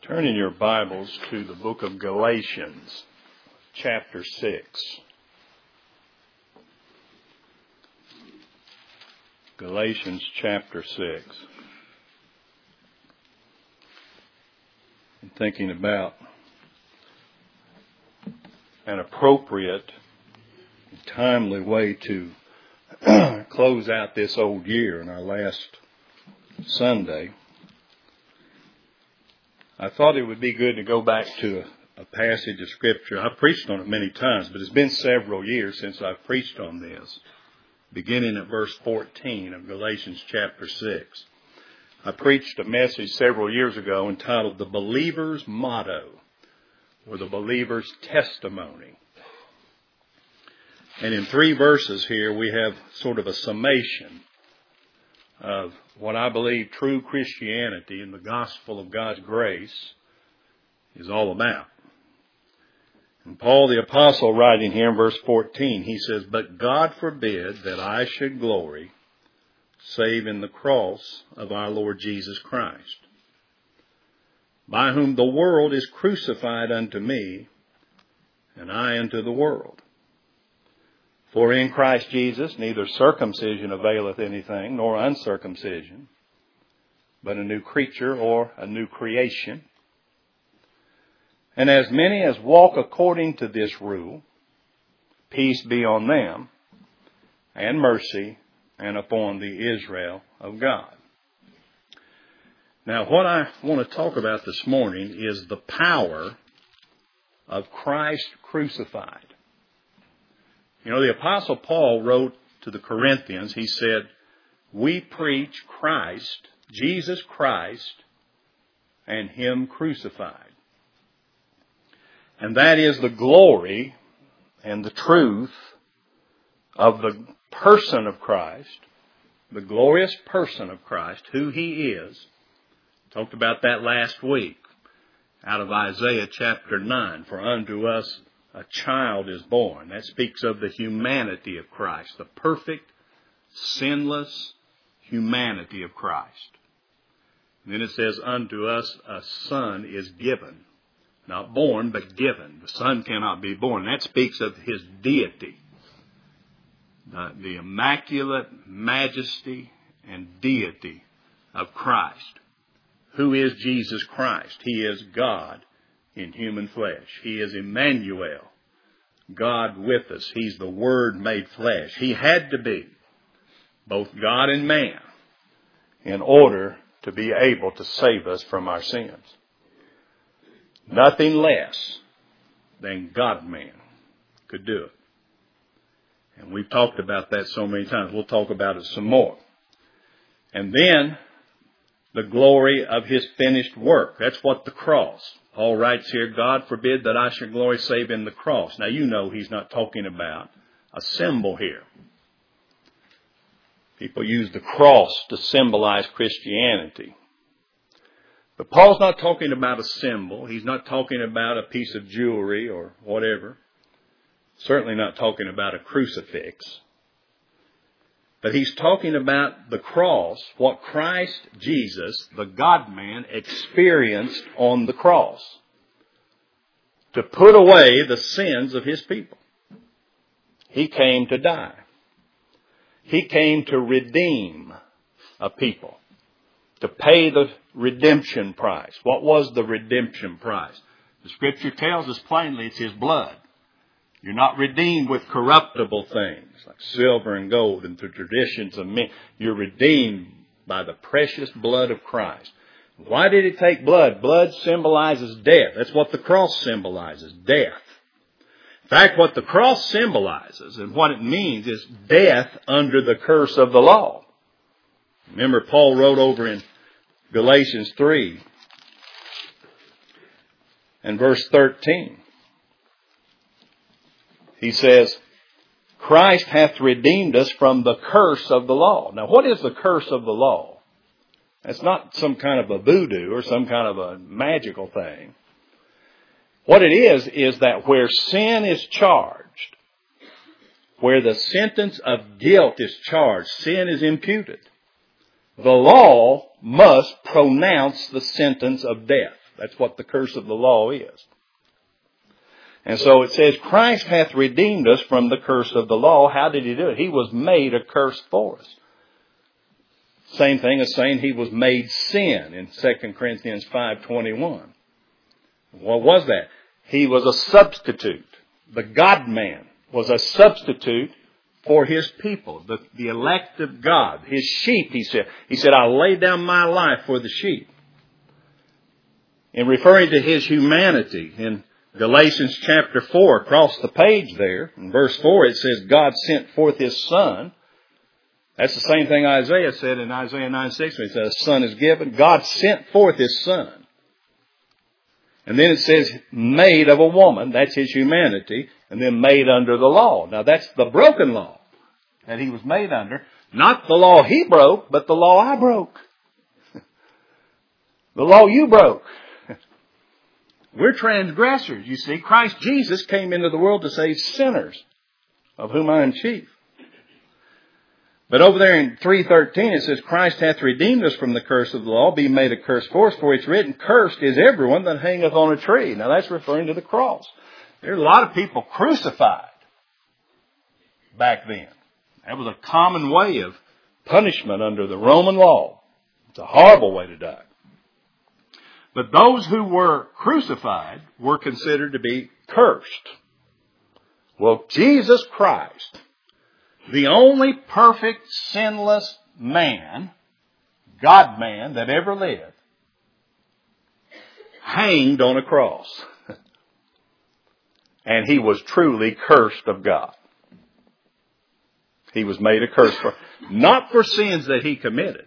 Turn in your Bibles to the book of Galatians, chapter 6. Galatians chapter 6. I'm thinking about an appropriate, timely way to close out this old year in our last Sunday. I thought it would be good to go back to a passage of Scripture. I've preached on it many times, but it's been several years since I've preached on this. Beginning at verse 14 of Galatians chapter 6. I preached a message several years ago entitled The Believer's Motto, or The Believer's Testimony. And in 3 verses here we have sort of a summation of what I believe true Christianity and the gospel of God's grace is all about. And Paul the Apostle, writing here in verse 14, he says, "But God forbid that I should glory, save in the cross of our Lord Jesus Christ, by whom the world is crucified unto me, and I unto the world. For in Christ Jesus neither circumcision availeth anything, nor uncircumcision, but a new creature or a new creation. And as many as walk according to this rule, peace be on them, and mercy, and upon the Israel of God." Now, what I want to talk about this morning is the power of Christ crucified. You know, the Apostle Paul wrote to the Corinthians, he said, "We preach Christ, Jesus Christ, and Him crucified." And that is the glory and the truth of the person of Christ, the glorious person of Christ, who He is. Talked about that last week out of Isaiah chapter 9. "For unto us a child is born." That speaks of the humanity of Christ, the perfect, sinless humanity of Christ. And then it says, "Unto us a son is given." Not born, but given. The son cannot be born. That speaks of His deity. The immaculate majesty and deity of Christ. Who is Jesus Christ? He is God in human flesh. He is Emmanuel, God with us. He's the Word made flesh. He had to be both God and man in order to be able to save us from our sins. Nothing less than God-man could do it. And we've talked about that so many times. We'll talk about it some more. And then the glory of His finished work. That's what the cross. Paul writes here, "God forbid that I should glory save in the cross." Now you know he's not talking about a symbol here. People use the cross to symbolize Christianity. But Paul's not talking about a symbol. He's not talking about a piece of jewelry or whatever. Certainly not talking about a crucifix. But he's talking about the cross, what Christ Jesus, the God-man, experienced on the cross to put away the sins of His people. He came to die. He came to redeem a people, to pay the redemption price. What was the redemption price? The Scripture tells us plainly it's His blood. You're not redeemed with corruptible things like silver and gold and the traditions of men. You're redeemed by the precious blood of Christ. Why did it take blood? Blood symbolizes death. That's what the cross symbolizes, death. In fact, what the cross symbolizes and what it means is death under the curse of the law. Remember, Paul wrote over in Galatians 3 and verse 13. He says, "Christ hath redeemed us from the curse of the law." Now, what is the curse of the law? That's not some kind of a voodoo or some kind of a magical thing. What it is that where sin is charged, where the sentence of guilt is charged, sin is imputed. The law must pronounce the sentence of death. That's what the curse of the law is. And so it says, Christ hath redeemed us from the curse of the law. How did he do it? He was made a curse for us. Same thing as saying he was made sin in 2 Corinthians 5:21. What was that? He was a substitute. The God-man was a substitute for his people, the elect of God, his sheep, he said. He said, I'll lay down my life for the sheep. In referring to his humanity, in Galatians chapter 4, across the page there, in verse 4, it says, God sent forth his Son. That's the same thing Isaiah said in Isaiah 9:6, when he said, a son is given. God sent forth his Son. And then it says, made of a woman. That's his humanity. And then made under the law. Now that's the broken law that he was made under. Not the law he broke, but the law I broke. The law you broke. We're transgressors, you see. Christ Jesus came into the world to save sinners, of whom I am chief. But over there in 3:13 it says, Christ hath redeemed us from the curse of the law, being made a curse for us, for it's written, cursed is everyone that hangeth on a tree. Now that's referring to the cross. There are a lot of people crucified back then. That was a common way of punishment under the Roman law. It's a horrible way to die. But those who were crucified were considered to be cursed. Well, Jesus Christ, the only perfect, sinless man, God-man that ever lived, hanged on a cross. And he was truly cursed of God. He was made a curse not for sins that he committed,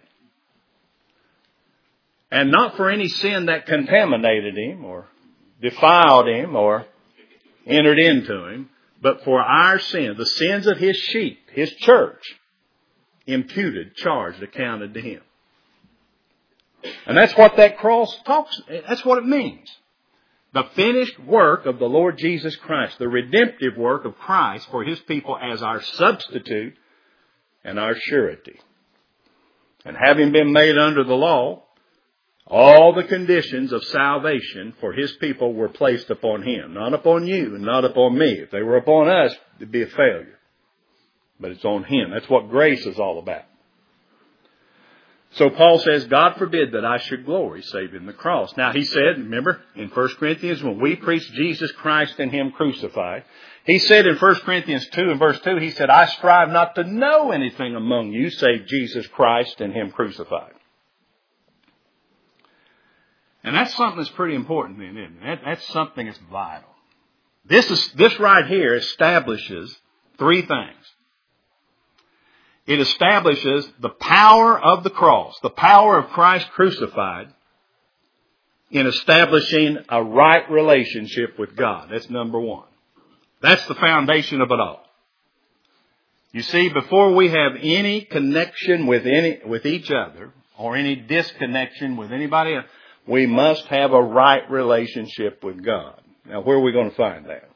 and not for any sin that contaminated him or defiled him or entered into him, but for our sin, the sins of his sheep, his church, imputed, charged, accounted to him. And that's what that cross that's what it means. The finished work of the Lord Jesus Christ, the redemptive work of Christ for his people as our substitute and our surety. And having been made under the law, all the conditions of salvation for his people were placed upon him, not upon you and not upon me. If they were upon us, it'd be a failure. But it's on him. That's what grace is all about. So Paul says, God forbid that I should glory save in the cross. Now he said, remember, in 1 Corinthians, when we preach Jesus Christ and him crucified, he said in 1 Corinthians 2 and verse 2, he said, I strive not to know anything among you save Jesus Christ and him crucified. And that's something that's pretty important then, isn't it? That's something that's vital. This right here establishes three things. It establishes the power of the cross, the power of Christ crucified, in establishing a right relationship with God. That's number one. That's the foundation of it all. You see, before we have any connection with each other, or any disconnection with anybody else, we must have a right relationship with God. Now, where are we going to find that?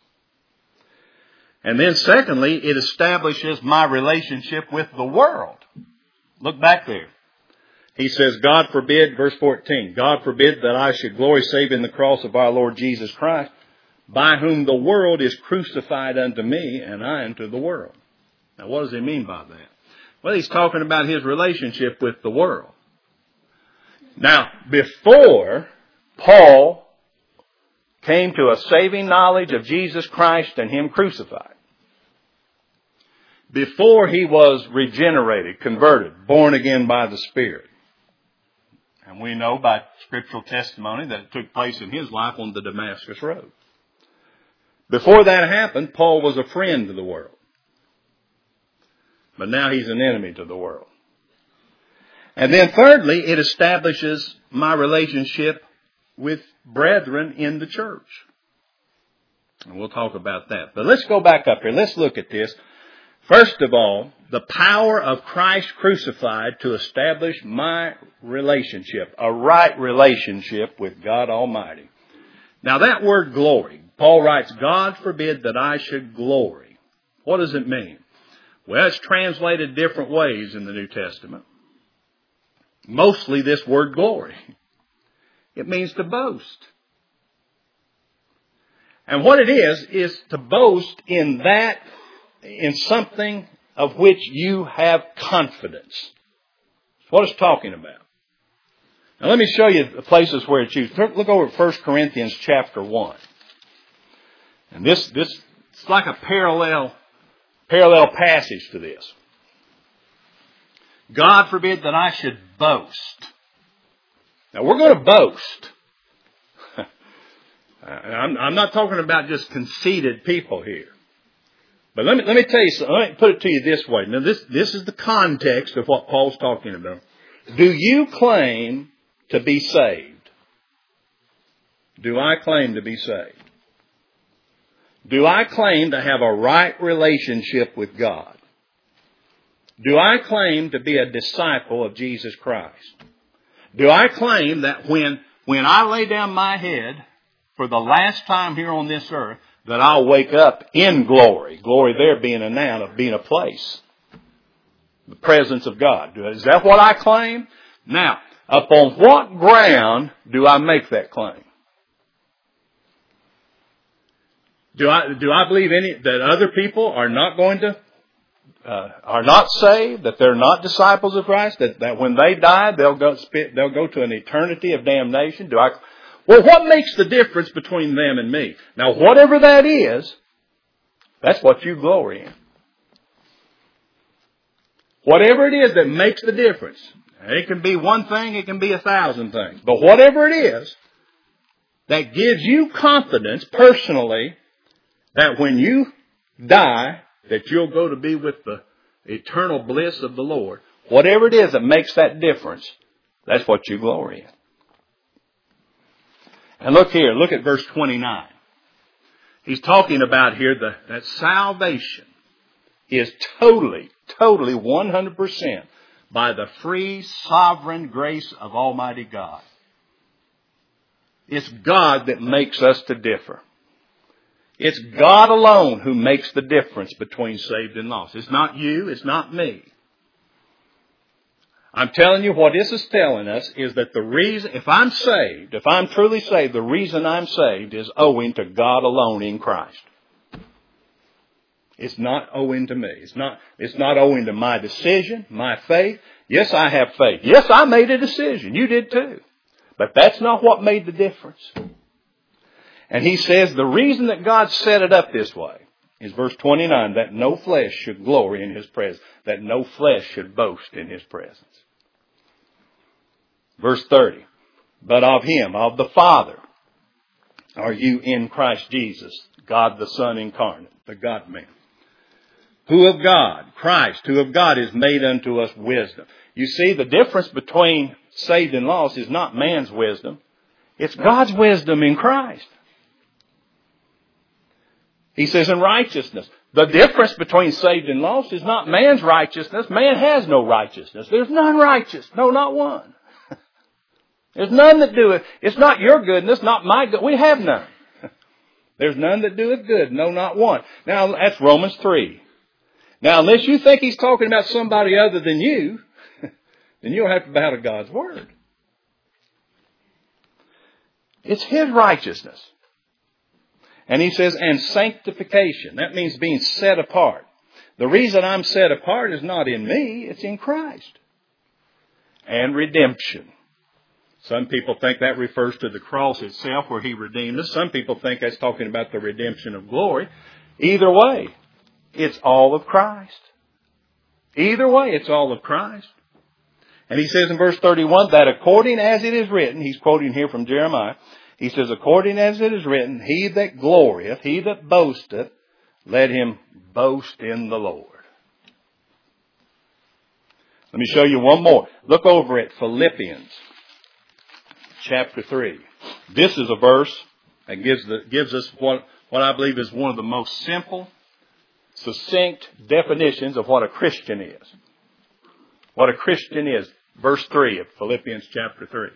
And then secondly, it establishes my relationship with the world. Look back there. He says, God forbid, verse 14, God forbid that I should glory save in the cross of our Lord Jesus Christ, by whom the world is crucified unto me, and I unto the world. Now, what does he mean by that? Well, he's talking about his relationship with the world. Now, before Paul came to a saving knowledge of Jesus Christ and him crucified, before he was regenerated, converted, born again by the Spirit, and we know by scriptural testimony that it took place in his life on the Damascus Road. Before that happened, Paul was a friend to the world. But now he's an enemy to the world. And then thirdly, it establishes my relationship with brethren in the church. And we'll talk about that. But let's go back up here. Let's look at this. First of all, the power of Christ crucified to establish my relationship, a right relationship with God Almighty. Now that word glory, Paul writes, God forbid that I should glory. What does it mean? Well, it's translated different ways in the New Testament. Mostly this word glory. It means to boast. And what it is to boast in something of which you have confidence. That's what it's talking about. Now let me show you the places where it's used. Look over at 1 Corinthians chapter 1. And this it's like a parallel passage to this. God forbid that I should boast. Now we're going to boast. I'm not talking about just conceited people here. But let me tell you something. Let me put it to you this way. Now this is the context of what Paul's talking about. Do you claim to be saved? Do I claim to be saved? Do I claim to have a right relationship with God? Do I claim to be a disciple of Jesus Christ? Do I claim that when I lay down my head for the last time here on this earth, that I'll wake up in glory? Glory there being a noun of being a place. The presence of God. Is that what I claim? Now, upon what ground do I make that claim? Do I believe that other people are not going to, are not saved, that they're not disciples of Christ, that when they die, they'll go to an eternity of damnation? Well, what makes the difference between them and me? Now, whatever that is, that's what you glory in. Whatever it is that makes the difference. It can be one thing, it can be 1,000 things. But whatever it is that gives you confidence personally that when you die, that you'll go to be with the eternal bliss of the Lord. Whatever it is that makes that difference, that's what you glory in. And look here, look at verse 29. He's talking about here that salvation is totally 100% by the free, sovereign grace of Almighty God. It's God that makes us to differ. It's God alone who makes the difference between saved and lost. It's not you, it's not me. I'm telling you what this is telling us is that the reason, if I'm saved, if I'm truly saved, the reason I'm saved is owing to God alone in Christ. It's not owing to me. It's not owing to my decision, my faith. Yes, I have faith. Yes, I made a decision. You did too. But that's not what made the difference. And he says the reason that God set it up this way is verse 29, that no flesh should glory in His presence, that no flesh should boast in His presence. Verse 30, but of Him, of the Father, are you in Christ Jesus, God the Son incarnate, the God-man. Who of God, Christ, who of God is made unto us wisdom. You see, the difference between saved and lost is not man's wisdom. It's God's wisdom in Christ. He says in righteousness. The difference between saved and lost is not man's righteousness. Man has no righteousness. There's none righteous. No, not one. There's none that doeth. It's not your goodness, not my good. We have none. There's none that doeth good. No, not one. Now, that's Romans 3. Now, unless you think he's talking about somebody other than you, then you'll have to bow to God's word. It's His righteousness. And he says, and sanctification. That means being set apart. The reason I'm set apart is not in me, it's in Christ. And redemption. Some people think that refers to the cross itself where He redeemed us. Some people think that's talking about the redemption of glory. Either way, it's all of Christ. Either way, it's all of Christ. And he says in verse 31 that according as it is written, he's quoting here from Jeremiah, he says, according as it is written, he that glorieth, he that boasteth, let him boast in the Lord. Let me show you one more. Look over at Philippians chapter 3. This is a verse that gives us what I believe is one of the most simple, succinct definitions of what a Christian is. What a Christian is. Verse 3 of Philippians chapter 3.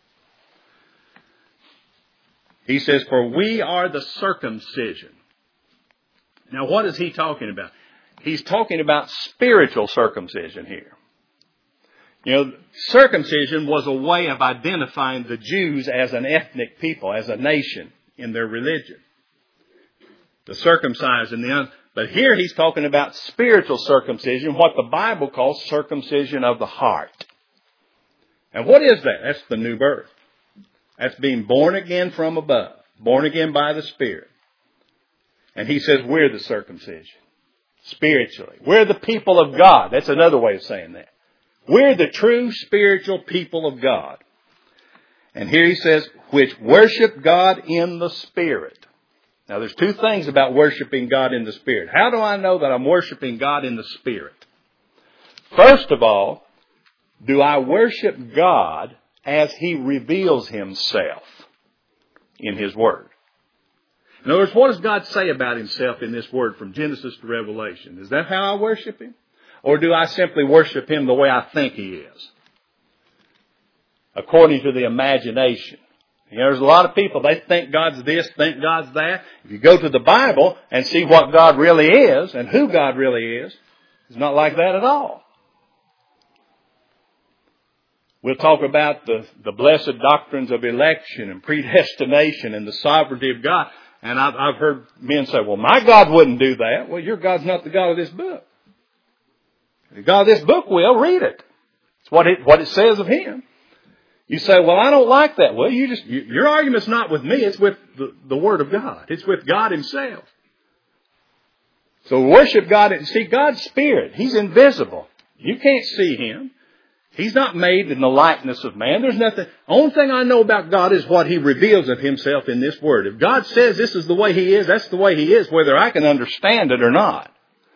He says, for we are the circumcision. Now what is he talking about? He's talking about spiritual circumcision here. You know, circumcision was a way of identifying the Jews as an ethnic people, as a nation in their religion. The circumcised and the but here he's talking about spiritual circumcision, what the Bible calls circumcision of the heart. And what is that? That's the new birth. That's being born again from above, born again by the Spirit. And he says we're the circumcision, spiritually. We're the people of God. That's another way of saying that. We're the true spiritual people of God. And here he says, which worship God in the Spirit. Now there's two things about worshiping God in the Spirit. How do I know that I'm worshiping God in the Spirit? First of all, do I worship God as He reveals Himself in His Word? In other words, what does God say about Himself in this Word from Genesis to Revelation? Is that how I worship Him? Or do I simply worship Him the way I think He is? According to the imagination. You know, there's a lot of people, they think God's this, think God's that. If you go to the Bible and see what God really is and who God really is, it's not like that at all. We'll talk about the blessed doctrines of election and predestination and the sovereignty of God. And I've heard men say, well, my God wouldn't do that. Well, your God's not the God of this book. The God of this book will. Read it. It's what it says of Him. You say, well, I don't like that. Well, your argument's not with me. It's with the Word of God. It's with God Himself. So worship God and see God's Spirit. He's invisible. You can't see Him. He's not made in the likeness of man. There's nothing. Only thing I know about God is what He reveals of Himself in this Word. If God says this is the way He is, that's the way He is, whether I can understand it or not.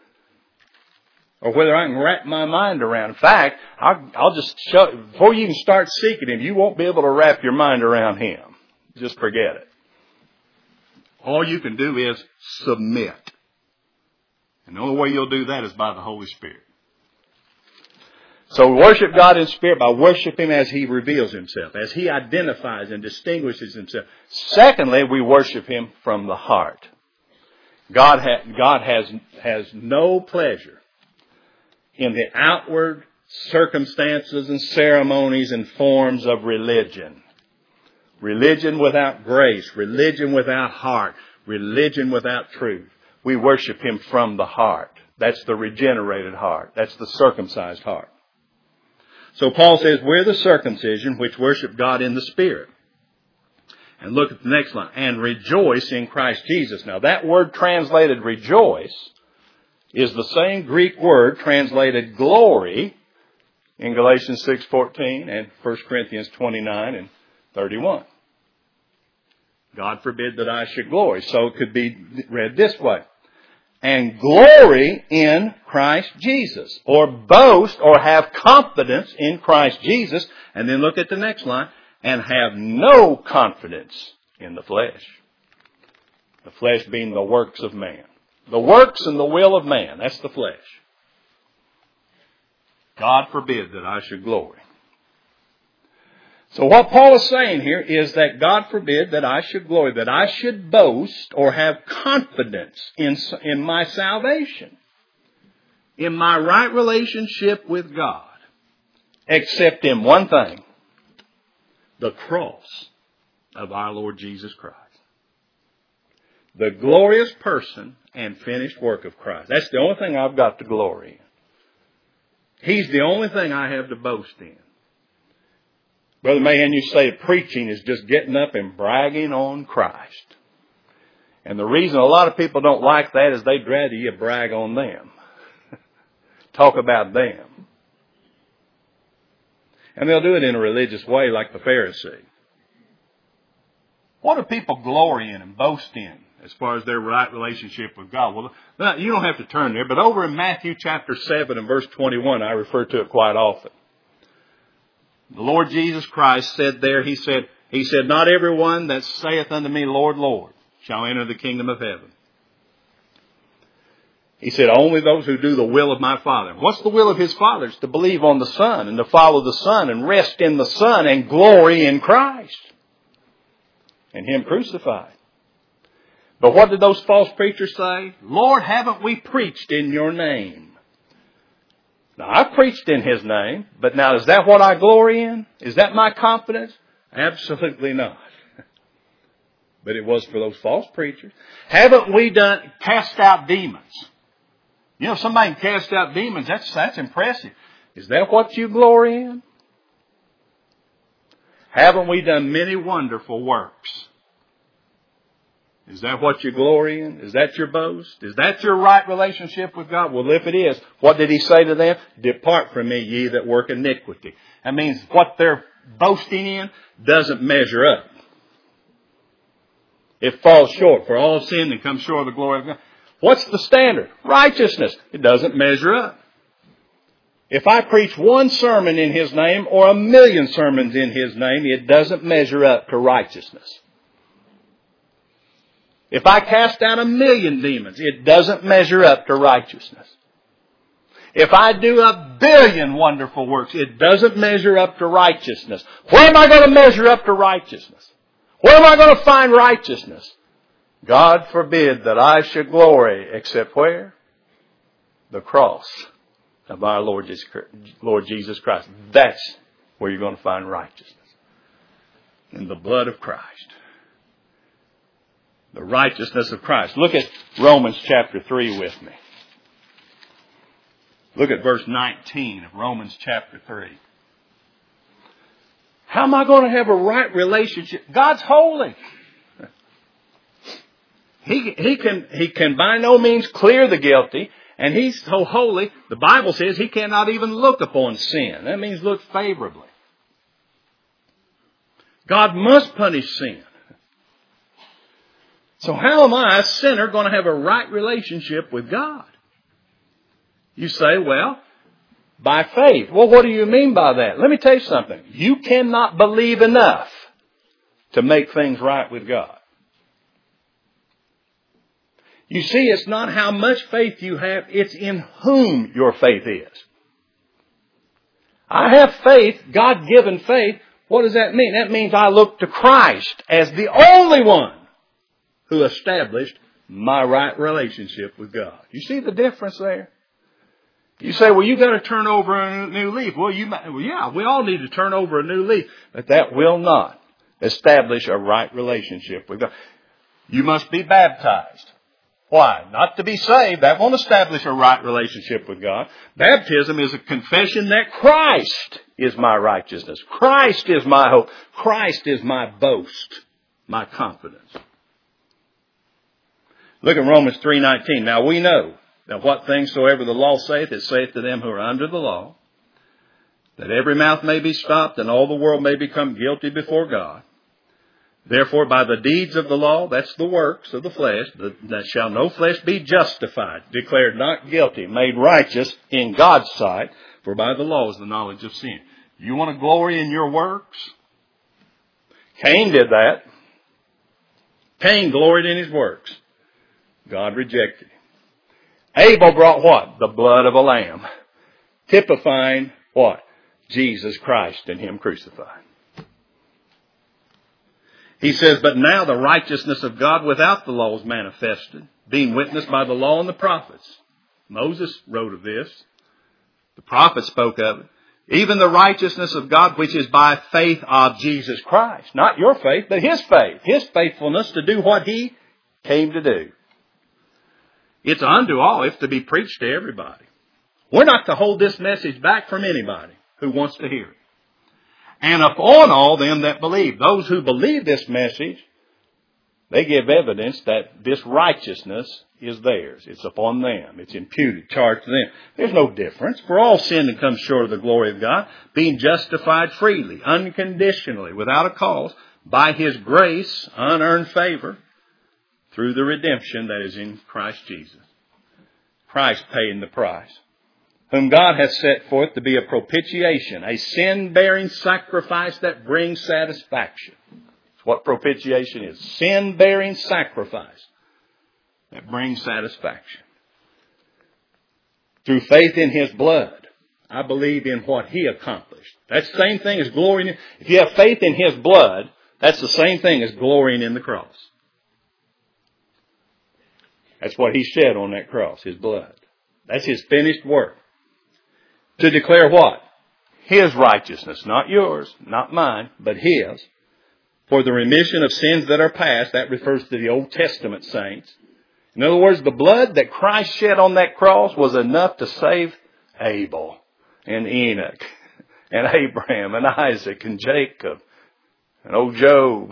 Or whether I can wrap my mind around. In fact, I'll just show, before you even start seeking Him, you won't be able to wrap your mind around Him. Just forget it. All you can do is submit. And the only way you'll do that is by the Holy Spirit. So we worship God in spirit by worshiping Him as He reveals Himself, as He identifies and distinguishes Himself. Secondly, we worship Him from the heart. God has no pleasure in the outward circumstances and ceremonies and forms of religion. Religion without grace, religion without heart, religion without truth. We worship Him from the heart. That's the regenerated heart. That's the circumcised heart. So Paul says, we're the circumcision which worship God in the Spirit. And look at the next line. And rejoice in Christ Jesus. Now that word translated rejoice is the same Greek word translated glory in Galatians 6:14 and 1 Corinthians 29 and 31. God forbid that I should glory. So it could be read this way. And glory in Christ Jesus. Or boast or have confidence in Christ Jesus. And then look at the next line. And have no confidence in the flesh. The flesh being the works of man. The works and the will of man. That's the flesh. God forbid that I should glory. So what Paul is saying here is that God forbid that I should glory, that I should boast or have confidence in my salvation, in my right relationship with God, except in one thing, the cross of our Lord Jesus Christ. The glorious person and finished work of Christ. That's the only thing I've got to glory in. He's the only thing I have to boast in. Brother Mahan, you say preaching is just getting up and bragging on Christ. And the reason a lot of people don't like that is they'd rather you brag on them. Talk about them. And they'll do it in a religious way like the Pharisee. What do people glory in and boast in as far as their right relationship with God? Well, you don't have to turn there, but over in Matthew chapter 7 and verse 21, I refer to it quite often. The Lord Jesus Christ said there, He said, not everyone that saith unto me, Lord, Lord, shall enter the kingdom of heaven. He said, only those who do the will of my Father. What's the will of His Father? It's to believe on the Son and to follow the Son and rest in the Son and glory in Christ and Him crucified. But what did those false preachers say? Lord, haven't we preached in your name? Now, I've preached in His name, but now is that what I glory in? Is that my confidence? Absolutely not. But it was for those false preachers. Haven't we cast out demons? You know, somebody can cast out demons. That's impressive. Is that what you glory in? Haven't we done many wonderful works? Is that what you glory in? Is that your boast? Is that your right relationship with God? Well, if it is, what did He say to them? Depart from me, ye that work iniquity. That means what they're boasting in doesn't measure up. It falls short. For all sin and come short of the glory of God. What's the standard? Righteousness. It doesn't measure up. If I preach one sermon in His name or 1,000,000 sermons in His name, it doesn't measure up to righteousness. If I cast out 1,000,000 demons, it doesn't measure up to righteousness. If I do 1,000,000,000 wonderful works, it doesn't measure up to righteousness. Where am I going to measure up to righteousness? Where am I going to find righteousness? God forbid that I should glory except where? The cross of our Lord Jesus Christ. That's where you're going to find righteousness. In the blood of Christ. The righteousness of Christ. Look at Romans chapter 3 with me. Look at verse 19 of Romans chapter 3. How am I going to have a right relationship? God's holy. He can by no means clear the guilty, and He's so holy, the Bible says He cannot even look upon sin. That means look favorably. God must punish sin. So how am I, a sinner, going to have a right relationship with God? You say, well, by faith. Well, what do you mean by that? Let me tell you something. You cannot believe enough to make things right with God. You see, it's not how much faith you have, it's in whom your faith is. I have faith, God-given faith. What does that mean? That means I look to Christ as the only one who established my right relationship with God. You see the difference there? You say, well, you've got to turn over a new leaf. Well, yeah, we all need to turn over a new leaf. But that will not establish a right relationship with God. You must be baptized. Why? Not to be saved. That won't establish a right relationship with God. Baptism is a confession that Christ is my righteousness. Christ is my hope. Christ is my boast, my confidence. Look at Romans 3:19. Now we know that what things soever the law saith, it saith to them who are under the law, that every mouth may be stopped and all the world may become guilty before God. Therefore, by the deeds of the law, that's the works of the flesh, that shall no flesh be justified, declared not guilty, made righteous in God's sight, for by the law is the knowledge of sin. You want to glory in your works? Cain did that. Cain gloried in his works. God rejected him. Abel brought what? The blood of a lamb. Typifying what? Jesus Christ and Him crucified. He says, but now the righteousness of God without the law is manifested, being witnessed by the law and the prophets. Moses wrote of this. The prophets spoke of it. Even the righteousness of God, which is by faith of Jesus Christ. Not your faith, but His faith. His faithfulness to do what He came to do. It's unto all. It's to be preached to everybody. We're not to hold this message back from anybody who wants to hear it. And upon all them that believe. Those who believe this message, they give evidence that this righteousness is theirs. It's upon them. It's imputed, charged to them. There's no difference. For all sin that comes short of the glory of God, being justified freely, unconditionally, without a cause, by His grace, unearned favor, through the redemption that is in Christ Jesus. Christ paying the price. Whom God hath set forth to be a propitiation, a sin-bearing sacrifice that brings satisfaction. That's what propitiation is. Sin-bearing sacrifice that brings satisfaction. Through faith in His blood, I believe in what He accomplished. That's the same thing as glorying. If you have faith in His blood, that's the same thing as glorying in the cross. That's what He shed on that cross, His blood. That's His finished work. To declare what? His righteousness, not yours, not mine, but His. For the remission of sins that are past, that refers to the Old Testament saints. In other words, the blood that Christ shed on that cross was enough to save Abel and Enoch and Abraham and Isaac and Jacob and old Job.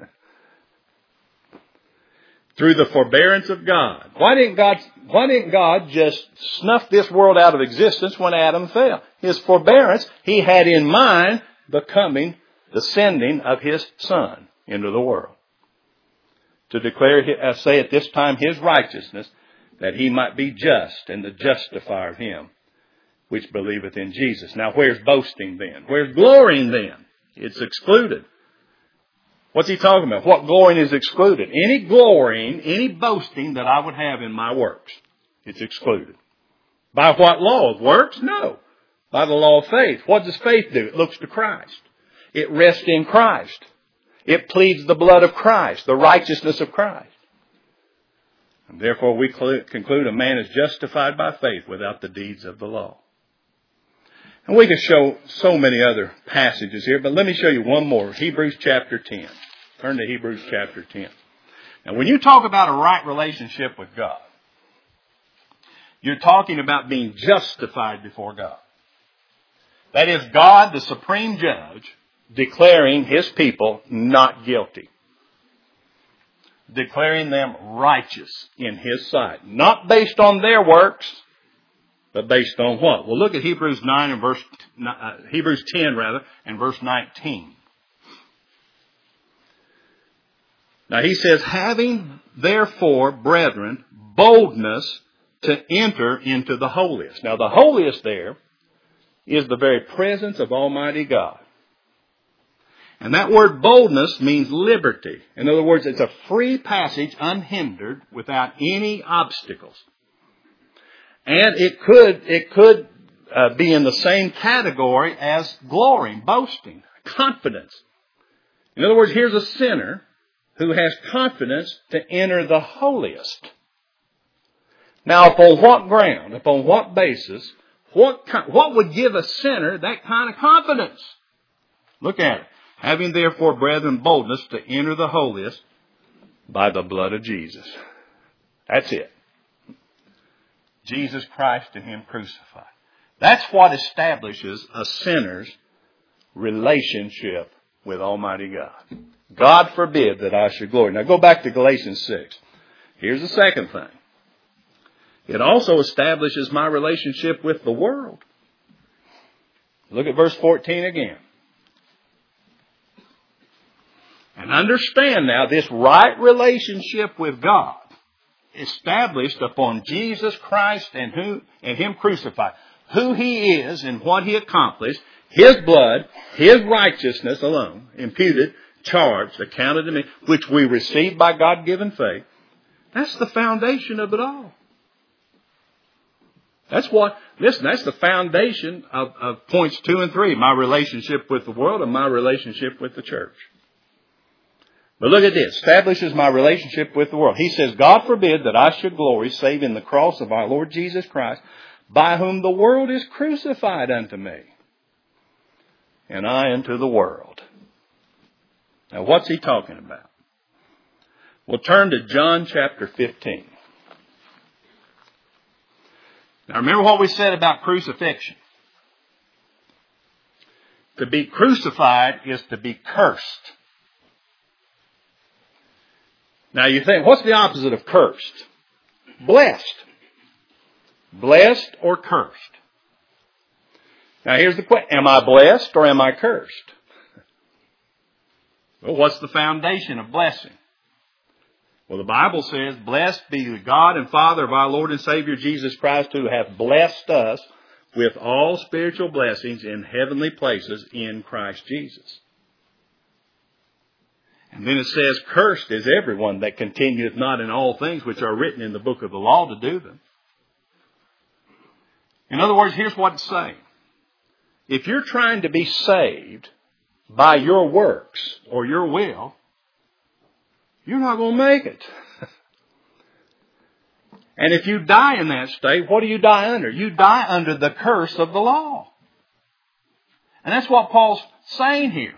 Through the forbearance of God. Why didn't God just snuff this world out of existence when Adam fell? His forbearance, He had in mind the sending of His Son into the world. To declare, say at this time, His righteousness, that He might be just and the justifier of him which believeth in Jesus. Now where's boasting then? Where's glorying then? It's excluded. What's he talking about? What glorying is excluded? Any glorying, any boasting that I would have in my works, it's excluded. By what law? Works? No. By the law of faith. What does faith do? It looks to Christ. It rests in Christ. It pleads the blood of Christ, the righteousness of Christ. And therefore we conclude a man is justified by faith without the deeds of the law. And we could show so many other passages here, but let me show you one more. Hebrews chapter 10. Turn to Hebrews chapter 10. Now when you talk about a right relationship with God, you're talking about being justified before God. That is God, the supreme judge, declaring His people not guilty. Declaring them righteous in His sight. Not based on their works, but based on what? Well, look at Hebrews 10 and verse 19. Now he says, having therefore, brethren, boldness to enter into the holiest. Now the holiest there is the very presence of Almighty God. And that word boldness means liberty. In other words, it's a free passage unhindered without any obstacles. And it could be in the same category as glory, boasting, confidence. In other words, here's a sinner who has confidence to enter the holiest. Now, upon what ground, upon what basis, what would give a sinner that kind of confidence? Look at it. Having therefore, brethren, boldness to enter the holiest by the blood of Jesus. That's it. Jesus Christ and Him crucified. That's what establishes a sinner's relationship with Almighty God. God forbid that I should glory. Now go back to Galatians 6. Here's the second thing. It also establishes my relationship with the world. Look at verse 14 again. And understand now this right relationship with God established upon Jesus Christ and Him crucified. Who He is and what He accomplished. His blood, His righteousness alone, imputed, charged, accounted to me, which we receive by God-given faith. That's the foundation of it all. That's the foundation of points 2 and 3. My relationship with the world and my relationship with the church. But look at this. Establishes my relationship with the world. He says, God forbid that I should glory save in the cross of our Lord Jesus Christ, by whom the world is crucified unto me, and I unto the world. Now what's he talking about? We'll turn to John chapter 15. Now remember what we said about crucifixion. To be crucified is to be cursed. Now you think, what's the opposite of cursed? Blessed. Blessed or cursed? Now here's the question. Am I blessed or am I cursed? Well, what's the foundation of blessing? Well, the Bible says, blessed be the God and Father of our Lord and Savior Jesus Christ, who hath blessed us with all spiritual blessings in heavenly places in Christ Jesus. And then it says, cursed is everyone that continueth not in all things which are written in the book of the law to do them. In other words, here's what it's saying. If you're trying to be saved by your works or your will, you're not going to make it. And if you die in that state, what do you die under? You die under the curse of the law. And that's what Paul's saying here.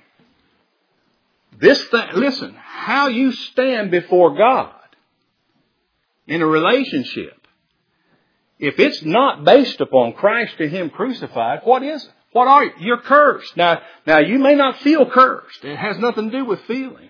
Listen, how you stand before God in a relationship, if it's not based upon Christ and Him crucified, what is it? What are you? You're cursed. Now you may not feel cursed. It has nothing to do with feeling.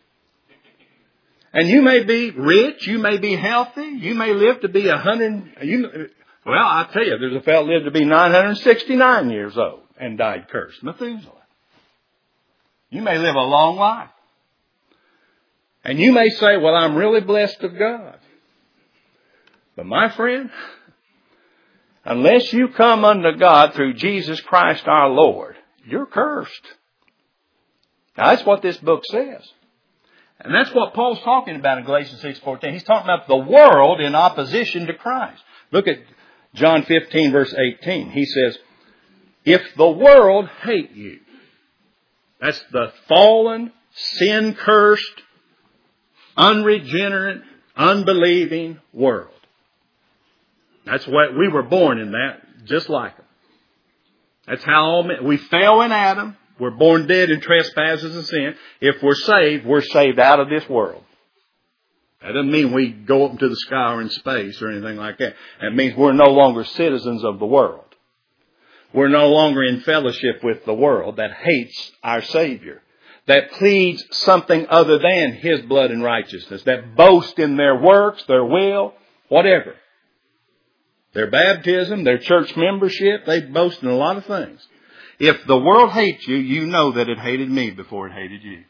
And you may be rich, you may be healthy, you may live to be 100. Well, I tell you, there's a fellow lived to be 969 years old and died cursed. Methuselah. You may live a long life. And you may say, well, I'm really blessed of God. But my friend, unless you come unto God through Jesus Christ our Lord, you're cursed. Now, that's what this book says. And that's what Paul's talking about in Galatians 6:14. He's talking about the world in opposition to Christ. Look at John 15, verse 18. He says, if the world hate you, that's the fallen, sin-cursed, unregenerate, unbelieving world. That's what we were born in that, just like them. That's how all men, we fell in Adam. We're born dead in trespasses and sin. If we're saved out of this world. That doesn't mean we go up into the sky or in space or anything like that. That means we're no longer citizens of the world. We're no longer in fellowship with the world that hates our Savior, that pleads something other than His blood and righteousness, that boast in their works, their will, whatever. Their baptism, their church membership, they boast in a lot of things. If the world hates you, you know that it hated me before it hated you.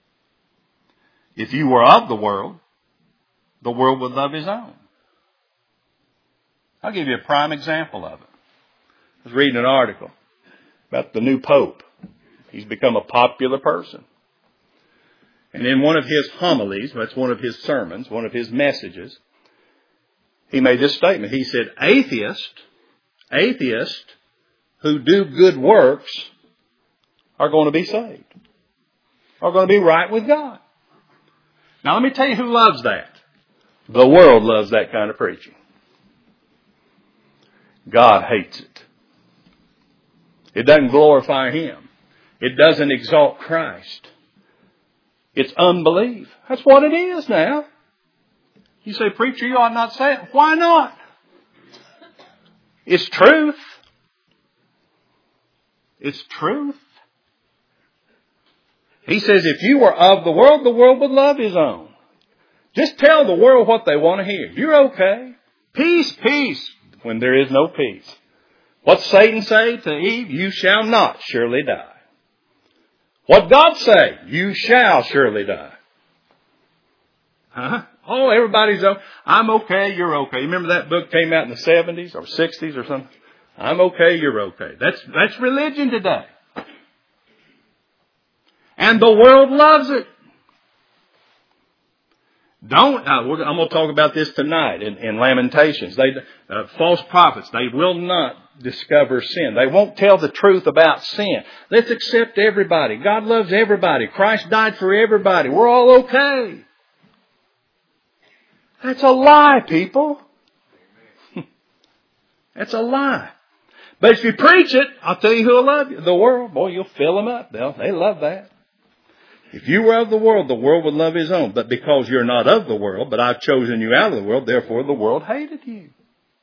If you were of the world would love His own. I'll give you a prime example of it. I was reading an article about the new Pope. He's become a popular person. And in one of his homilies, that's one of his sermons, one of his messages, he made this statement. He said, atheists who do good works are going to be saved. Are going to be right with God. Now let me tell you who loves that. The world loves that kind of preaching. God hates it. It doesn't glorify Him. It doesn't exalt Christ. It's unbelief. That's what it is now. You say, preacher, you ought not say it. Why not? It's truth. It's truth. He says if you were of the world would love His own. Just tell the world what they want to hear. You're okay. Peace, peace, when there is no peace. What Satan say to Eve? You shall not surely die. What God say? You shall surely die. Huh? Oh, everybody's okay. I'm okay, you're okay. You remember that book came out in the 70s or 60s or something? I'm okay, you're okay. That's religion today. And the world loves it. I'm going to talk about this tonight in Lamentations. False prophets, they will not discover sin. They won't tell the truth about sin. Let's accept everybody. God loves everybody. Christ died for everybody. We're all okay. That's a lie, people. That's a lie. But if you preach it, I'll tell you who'll love you. The world. Boy, you'll fill them up. They love that. If you were of the world would love His own. But because you're not of the world, but I've chosen you out of the world, therefore the world hated you.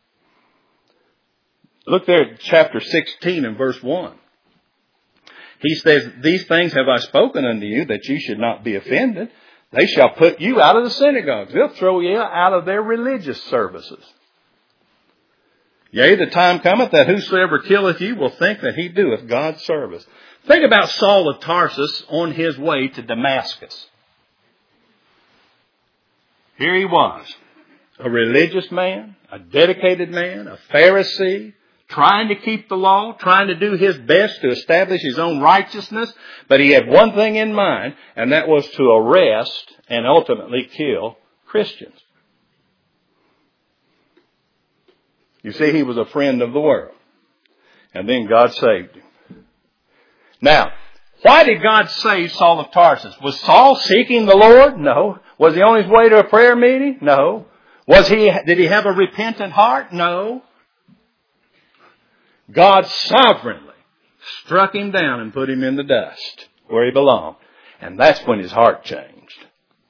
Look there at chapter 16 and verse 1. He says, these things have I spoken unto you, that you should not be offended. They shall put you out of the synagogues. They'll throw you out of their religious services. Yea, the time cometh that whosoever killeth you will think that he doeth God's service. Think about Saul of Tarsus on his way to Damascus. Here he was, a religious man, a dedicated man, a Pharisee, trying to keep the law, trying to do his best to establish his own righteousness. But he had one thing in mind, and that was to arrest and ultimately kill Christians. You see, he was a friend of the world. And then God saved him. Now, why did God save Saul of Tarsus? Was Saul seeking the Lord? No. Was he on his way to a prayer meeting? No. Did he have a repentant heart? No. God sovereignly struck him down and put him in the dust where he belonged. And that's when his heart changed.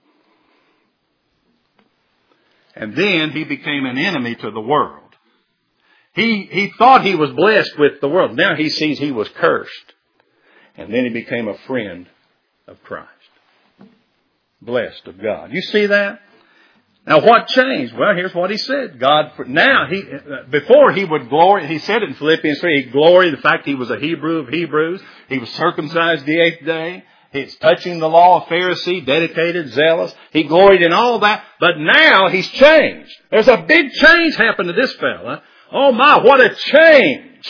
And then he became an enemy to the world. He thought he was blessed with the world. Now he sees he was cursed. And then he became a friend of Christ. Blessed of God. You see that? Now what changed? Well, here's what he said. Before he would glory, he said it in Philippians 3, he gloried the fact he was a Hebrew of Hebrews. He was circumcised the 8th day. He's touching the law of Pharisee, dedicated, zealous. He gloried in all that. But now he's changed. There's a big change happened to this fella. Oh my, what a change.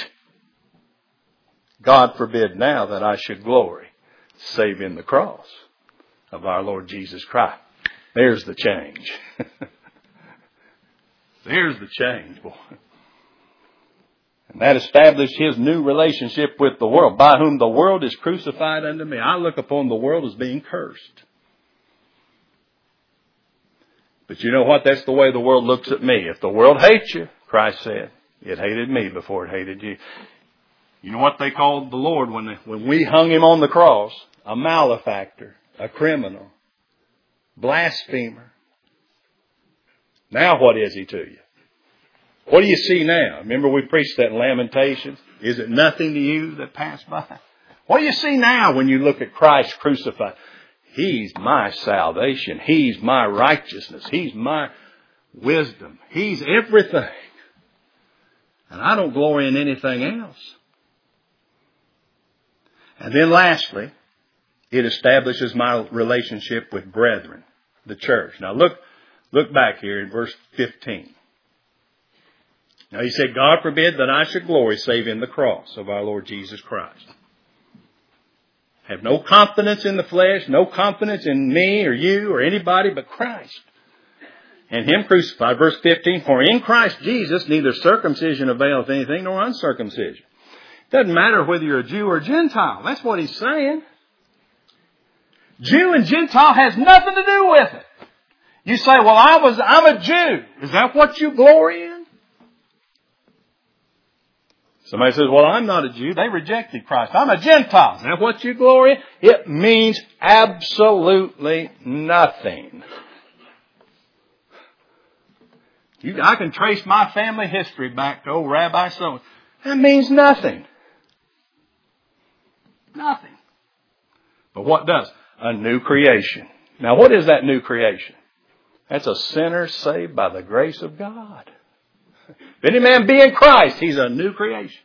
God forbid now that I should glory, save in the cross of our Lord Jesus Christ. There's the change. There's the change, boy. And that established his new relationship with the world, by whom the world is crucified unto me. I look upon the world as being cursed. But you know what? That's the way the world looks at me. If the world hates you, Christ said, it hated me before it hated you. You know what they called the Lord when we hung him on the cross? A malefactor, a criminal, blasphemer. Now what is he to you? What do you see now? Remember we preached that in Lamentations? Is it nothing to you that passed by? What do you see now when you look at Christ crucified? He's my salvation. He's my righteousness. He's my wisdom. He's everything. And I don't glory in anything else. And then lastly, it establishes my relationship with brethren, the church. Now look back here in verse 15. Now he said, God forbid that I should glory save in the cross of our Lord Jesus Christ. Have no confidence in the flesh, no confidence in me or you or anybody but Christ. And him crucified. Verse 15, for in Christ Jesus neither circumcision availeth anything nor uncircumcision. It doesn't matter whether you're a Jew or a Gentile. That's what he's saying. Jew and Gentile has nothing to do with it. You say, well, I'm a Jew. Is that what you glory in? Somebody says, well, I'm not a Jew. They rejected Christ. I'm a Gentile. Is that what you glory in? It means absolutely nothing. I can trace my family history back to old Rabbi so. That means nothing. Nothing. But what does? A new creation. Now what is that new creation? That's a sinner saved by the grace of God. If any man be in Christ, he's a new creation.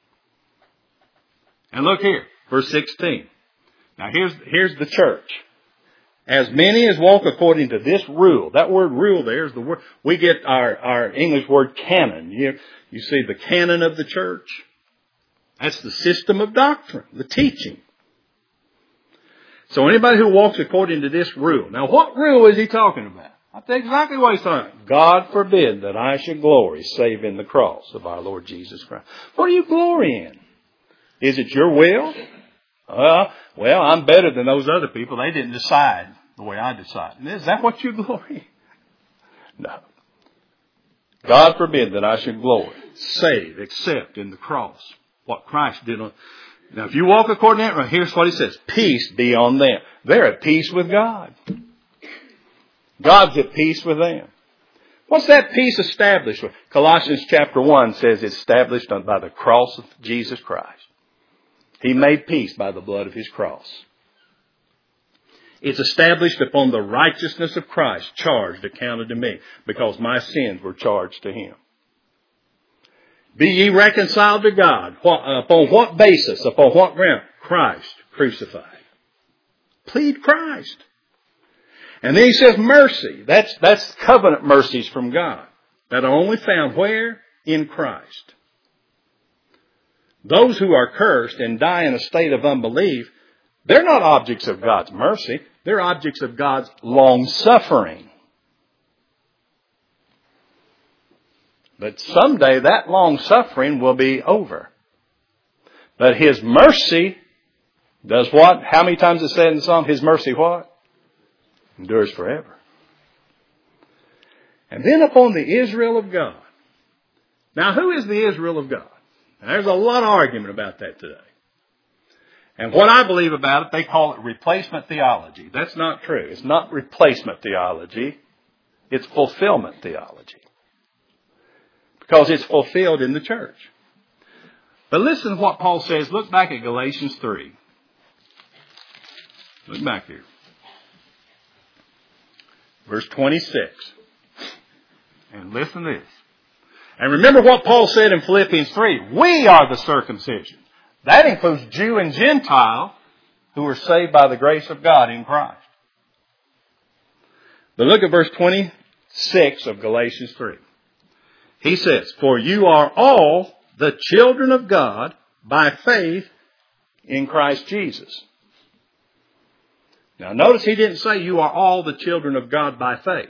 And look here, verse 16. Now here's the church. As many as walk according to this rule. That word rule there is the word. We get our English word canon. You see the canon of the church. That's the system of doctrine, the teaching. So anybody who walks according to this rule. Now what rule is he talking about? That's exactly what he's talking about. God forbid that I should glory save in the cross of our Lord Jesus Christ. What do you glory in? Is it your will? Well, I'm better than those other people. They didn't decide the way I decided. Is that what you glory? No. God forbid that I should glory, save, except in the cross. What Christ did on. Now, if you walk according to that, here's what he says. Peace be on them. They're at peace with God. God's at peace with them. What's that peace established with? Colossians chapter 1 says it's established by the cross of Jesus Christ. He made peace by the blood of his cross. It's established upon the righteousness of Christ, charged, accounted to me, because my sins were charged to him. Be ye reconciled to God. Upon what basis? Upon what ground? Christ crucified. Plead Christ. And then he says mercy. That's covenant mercies from God that are only found where? In Christ. Those who are cursed and die in a state of unbelief, they're not objects of God's mercy. They're objects of God's long-suffering. But someday that long-suffering will be over. But his mercy does what? How many times is it said in the Psalm? His mercy what? Endures forever. And then upon the Israel of God. Now, who is the Israel of God? Now, there's a lot of argument about that today. And what I believe about it, they call it replacement theology. That's not true. It's not replacement theology. It's fulfillment theology. Because it's fulfilled in the church. But listen to what Paul says. Look back at Galatians 3. Look back here. Verse 26. And listen to this. And remember what Paul said in Philippians 3. We are the circumcision. That includes Jew and Gentile who are saved by the grace of God in Christ. But look at verse 26 of Galatians 3. He says, for you are all the children of God by faith in Christ Jesus. Now notice he didn't say you are all the children of God by faith.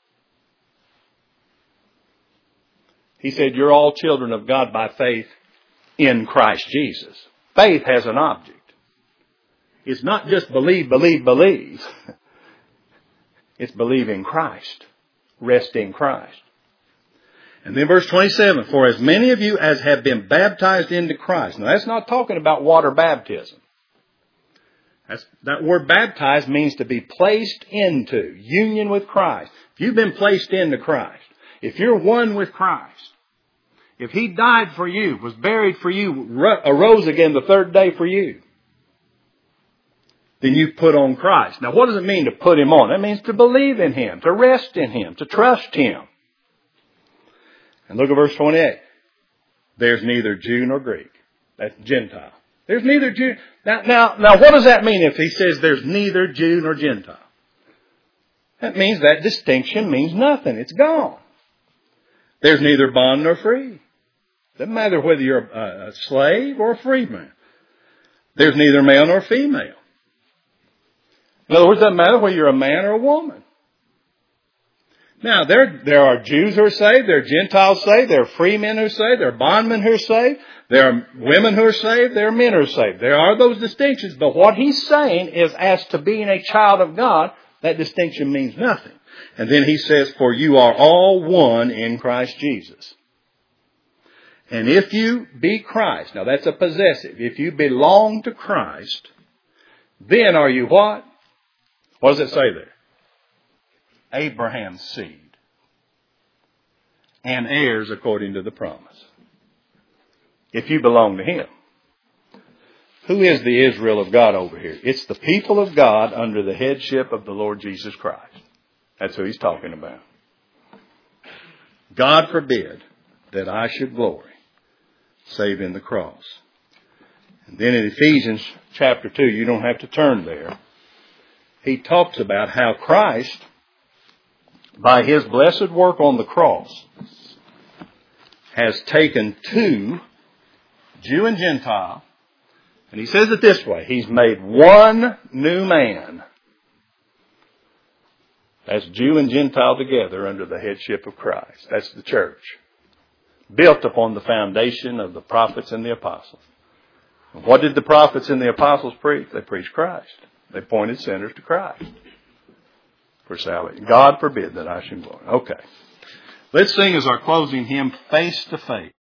He said you're all children of God by faith in Christ Jesus. Faith has an object. It's not just believe, believe, believe. It's believe in Christ. Rest in Christ. And then verse 27, for as many of you as have been baptized into Christ. Now that's not talking about water baptism. That word baptized means to be placed into, union with Christ. If you've been placed into Christ, if you're one with Christ, if He died for you, was buried for you, arose again the third day for you, then you put on Christ. Now what does it mean to put Him on? That means to believe in Him, to rest in Him, to trust Him. And look at verse 28. There's neither Jew nor Greek. That's Gentile. There's neither Jew. Now, what does that mean if he says there's neither Jew nor Gentile? That means that distinction means nothing. It's gone. There's neither bond nor free. Doesn't matter whether you're a slave or a free man. There's neither male nor female. In other words, it doesn't matter whether you're a man or a woman. Now, there are Jews who are saved, there are Gentiles saved, there are free men who are saved, there are bondmen who are saved, there are women who are saved, there are men who are saved. There are those distinctions, but what he's saying is as to being a child of God, that distinction means nothing. And then he says, for you are all one in Christ Jesus. And if you be Christ, now that's a possessive, if you belong to Christ, then are you what? What does it say there? Abraham's seed and heirs according to the promise. If you belong to Him. Who is the Israel of God over here? It's the people of God under the headship of the Lord Jesus Christ. That's who He's talking about. God forbid that I should glory save in the cross. And then in Ephesians chapter 2, you don't have to turn there. He talks about how Christ, by His blessed work on the cross, has taken two, Jew and Gentile, and He says it this way, He's made one new man. That's Jew and Gentile together under the headship of Christ. That's the church. Built upon the foundation of the prophets and the apostles. And what did the prophets and the apostles preach? They preached Christ. They pointed sinners to Christ for salvation. God forbid that I should glory. Okay. Let's sing as our closing hymn, Face to Face.